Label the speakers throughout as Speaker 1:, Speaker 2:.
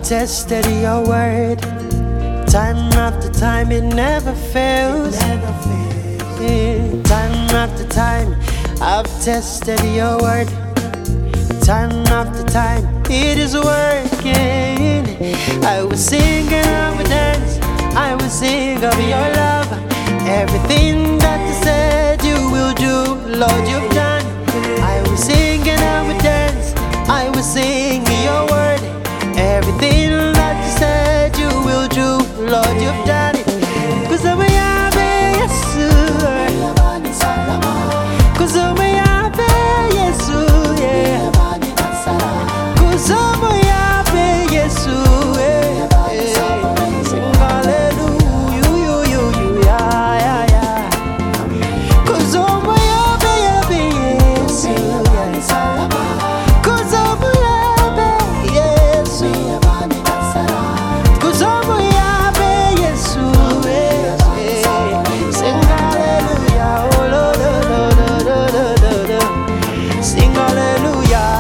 Speaker 1: tested your word. Time after time, it never fails. Yeah. Time after time, I've tested your word. Time after time, it is working. I will sing and I will dance. I will sing of your love. Everything that you said you will do, Lord, you've done. I will sing and I will dance. I will sing your word. Everything that you said you will do, Lord, you've done it. 'Cause I'm a Yahweh, yes, sir. 'Cause I'm a Yahweh, yes, sir, yeah. 'Cause I'm a Yahweh, yes, sir, yeah. Sing hallelujah, yeah, yeah. 'Cause I'm a Yahweh, yes, sir, yeah. 'Cause I'm a Yahweh, yes, sir. 'Cause I'm a Yahweh, yes, sir, yeah. Sing hallelujah, oh Lord, sing hallelujah.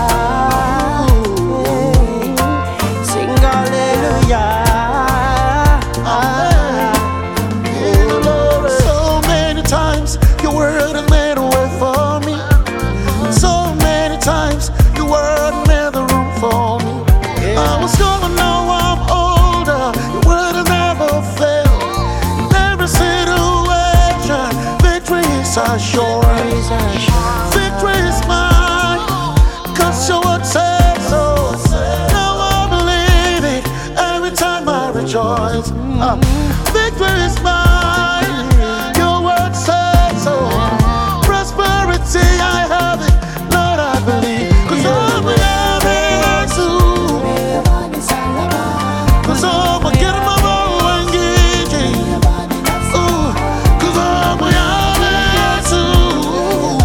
Speaker 1: Sing hallelujah.
Speaker 2: So many times your word has made a way for me. So many times your word made the room for me. I was going, now I'm older. Your word has never failed. In every situation, victory is assured. Victory is mine, 'cause your word says so. Now I believe it every time I rejoice. Victory is mine, your word says so. Prosperity, I have it, Lord, I believe. 'Cause I'm a Yahweh, soon. 'Cause I'm a get my bow and get it. 'Cause I'm a Yahweh, soon.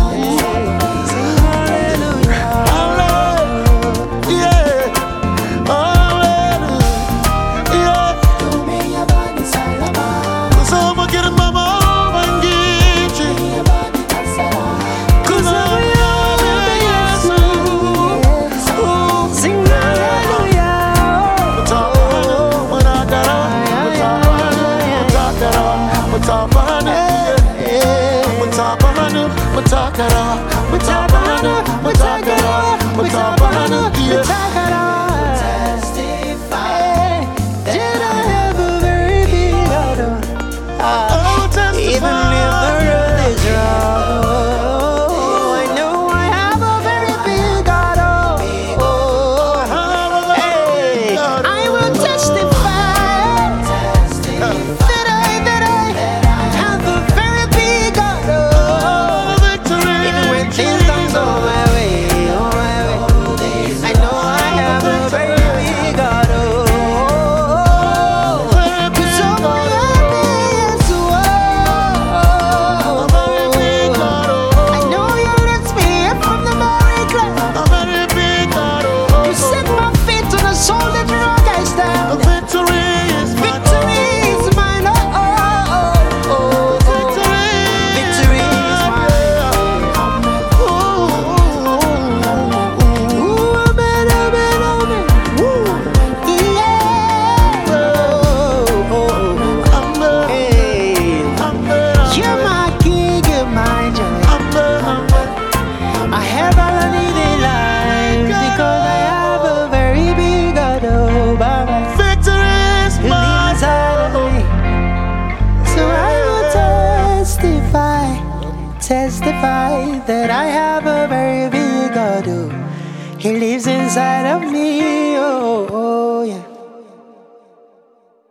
Speaker 1: Even if the road is rough, I know I have a very big God. Hey, I will testify that I have a very big God. Even when things don't go my way, I know I have a very big God. 'Cause I'm a yes, I know you lift me up from the miry clay. You set my feet on a solid rock I stand.
Speaker 2: Victory is mine.
Speaker 1: Victory is mine, Victory is mine. Ooh, amen, amen, amen. Yeah. Hey. You're my king, you're my joy. I have all I need in life because I have a very big God, Baba.
Speaker 2: Victory is
Speaker 1: Who lives
Speaker 2: mine.
Speaker 1: inside of me. So I will testify that I have a very big God. He lives inside of me. Oh.